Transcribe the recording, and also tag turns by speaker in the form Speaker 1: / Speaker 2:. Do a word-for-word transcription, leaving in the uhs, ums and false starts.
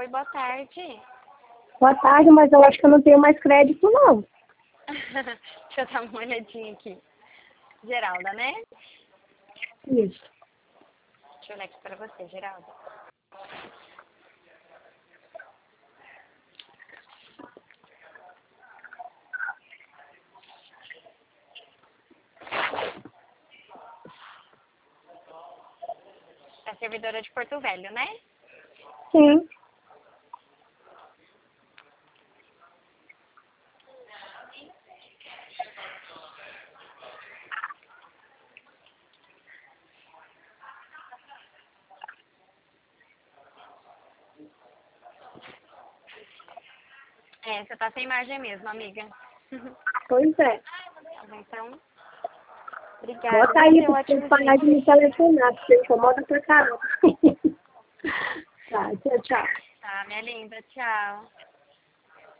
Speaker 1: Oi, boa tarde.
Speaker 2: Boa tarde, mas eu acho que eu não tenho mais crédito, não.
Speaker 1: Deixa eu dar uma olhadinha aqui. Geralda, né?
Speaker 2: Isso.
Speaker 1: Deixa eu olhar aqui pra você, Geralda. É servidora de Porto Velho, né?
Speaker 2: Sim.
Speaker 1: É, você tá sem margem mesmo, amiga.
Speaker 2: Pois é.
Speaker 1: Tá bom, então. Obrigada.
Speaker 2: Bota aí
Speaker 1: Viu?
Speaker 2: pra você
Speaker 1: Ótimo
Speaker 2: parar
Speaker 1: dia.
Speaker 2: de me telefonar, porque incomoda pra caramba. Tá, tchau, tchau.
Speaker 1: Tá, minha linda. Tchau.